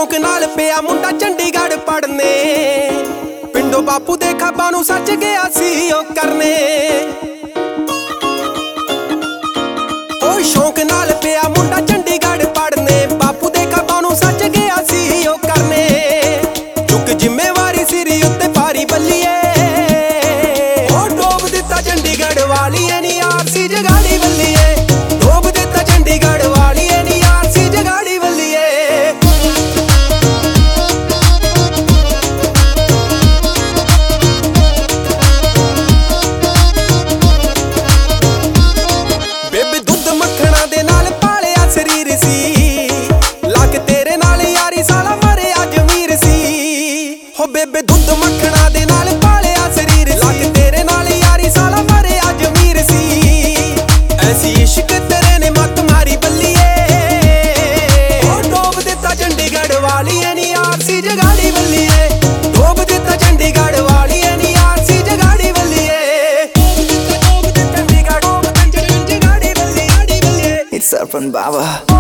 शौक नाल पिया मुंडा चंडीगढ़ पढ़ने पिंडो बापू दे खाबा नूं सच गया सी ओ करने। ओ शौक नाल पिया मुंडा चंडीगढ़ पढ़ने बापू दे खाबा नूं सच गया सी ओ करने। चुक जिम्मेवारी सिरी उत्ते पारी बल्लीए ओ डोब दिता चंडीगढ़ वालीए नी आरसी जगाड़ी बल्लीए। डोब दिता चंडीगढ़ वालीए नी आरसी जगाड़ी बल्लीए। बेबे दुध मक्खणा दे नाल पालिया शरीर सी लाके तेरे नाल यारी साला मरे अजमीर सी। हो बेबे दुध मक्खणा दे नाल पालिया शरीर लाके तेरे नाल यारी साला मरे अजमीर सी। ऐसी इश्क तेरे ने मत मारी बल्लीए ओ डोब दिता चंडीगढ़ वालीए नी आरसी जगाड़ी बल्लीए। डोब दिता चंडीगढ़ वालीए नी आरसी जगाड़ी बल्लीए। It's Urban Baba.